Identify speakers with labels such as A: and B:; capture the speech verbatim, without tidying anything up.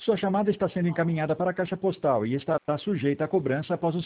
A: Sua chamada está sendo encaminhada para a caixa postal e estará sujeita a cobrança após o